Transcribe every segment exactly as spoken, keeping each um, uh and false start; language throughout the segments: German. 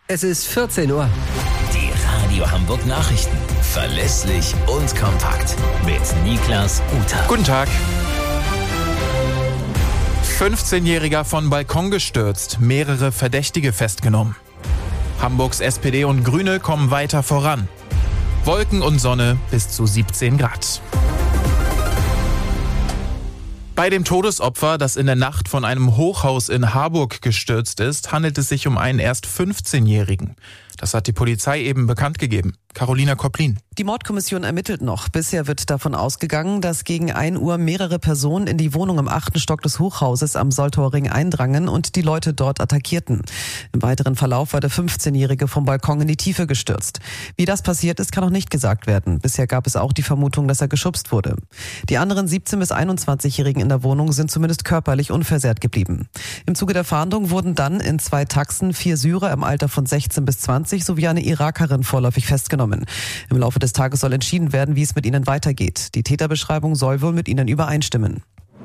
Es ist vierzehn Uhr. Die Radio Hamburg Nachrichten. Verlässlich und kompakt. Mit Niklas Uta. Guten Tag. fünfzehnjähriger von Balkon gestürzt, mehrere Verdächtige festgenommen. Hamburgs S P D und Grüne kommen weiter voran. Wolken und Sonne bis zu siebzehn Grad. Bei dem Todesopfer, das in der Nacht von einem Hochhaus in Harburg gestürzt ist, handelt es sich um einen erst fünfzehnjährigen. Das hat die Polizei eben bekannt gegeben. Carolina Koplin. Die Mordkommission ermittelt noch. Bisher wird davon ausgegangen, dass gegen ein Uhr mehrere Personen in die Wohnung im achten Stock des Hochhauses am Soltauerring eindrangen und die Leute dort attackierten. Im weiteren Verlauf war der fünfzehnjährige vom Balkon in die Tiefe gestürzt. Wie das passiert ist, kann noch nicht gesagt werden. Bisher gab es auch die Vermutung, dass er geschubst wurde. Die anderen siebzehn- bis einundzwanzigjährigen in der Wohnung sind zumindest körperlich unversehrt geblieben. Im Zuge der Fahndung wurden dann in zwei Taxen vier Syrer im Alter von sechzehn bis zwanzig sowie eine Irakerin vorläufig festgenommen. Im Laufe des Tages soll entschieden werden, wie es mit ihnen weitergeht. Die Täterbeschreibung soll wohl mit ihnen übereinstimmen.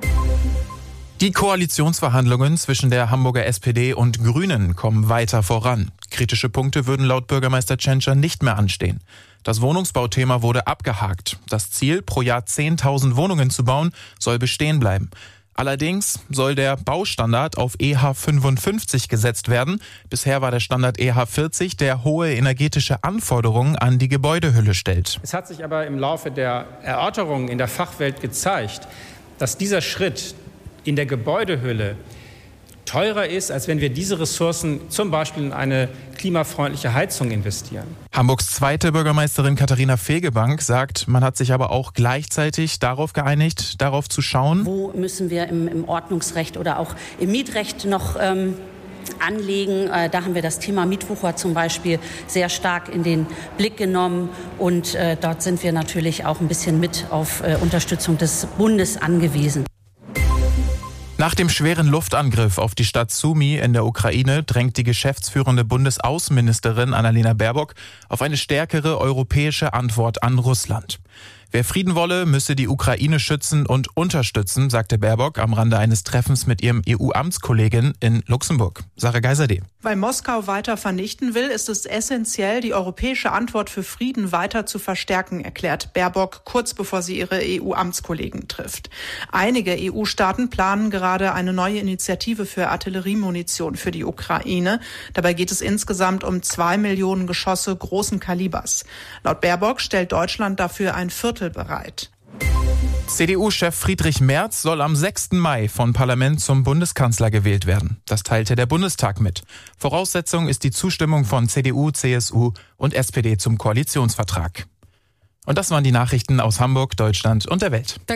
Die Koalitionsverhandlungen zwischen der Hamburger S P D und Grünen kommen weiter voran. Kritische Punkte würden laut Bürgermeister Tschentscher nicht mehr anstehen. Das Wohnungsbauthema wurde abgehakt. Das Ziel, pro Jahr zehntausend Wohnungen zu bauen, soll bestehen bleiben. Allerdings soll der Baustandard auf E H fünfundfünfzig gesetzt werden. Bisher war der Standard E H vierzig, der hohe energetische Anforderungen an die Gebäudehülle stellt. Es hat sich aber im Laufe der Erörterungen in der Fachwelt gezeigt, dass dieser Schritt in der Gebäudehülle teurer ist, als wenn wir diese Ressourcen zum Beispiel in eine klimafreundliche Heizung investieren. Hamburgs zweite Bürgermeisterin Katharina Fegebank sagt, man hat sich aber auch gleichzeitig darauf geeinigt, darauf zu schauen, wo müssen wir im, im Ordnungsrecht oder auch im Mietrecht noch ähm, anlegen. Äh, da haben wir das Thema Mietwucher zum Beispiel sehr stark in den Blick genommen und äh, dort sind wir natürlich auch ein bisschen mit auf äh, Unterstützung des Bundes angewiesen. Nach dem schweren Luftangriff auf die Stadt Sumy in der Ukraine drängt die geschäftsführende Bundesaußenministerin Annalena Baerbock auf eine stärkere europäische Antwort an Russland. Wer Frieden wolle, müsse die Ukraine schützen und unterstützen, sagte Baerbock am Rande eines Treffens mit ihrem E U-Amtskollegin in Luxemburg. Sarah Geiserde. Weil Moskau weiter vernichten will, ist es essentiell, die europäische Antwort für Frieden weiter zu verstärken, erklärt Baerbock kurz bevor sie ihre E U-Amtskollegen trifft. Einige E U-Staaten planen gerade eine neue Initiative für Artilleriemunition für die Ukraine. Dabei geht es insgesamt um zwei Millionen Geschosse großen Kalibers. Laut Baerbock stellt Deutschland dafür ein Viertel bereit. C D U-Chef Friedrich Merz soll am sechsten Mai von Parlament zum Bundeskanzler gewählt werden. Das teilte der Bundestag mit. Voraussetzung ist die Zustimmung von C D U, C S U und S P D zum Koalitionsvertrag. Und das waren die Nachrichten aus Hamburg, Deutschland und der Welt.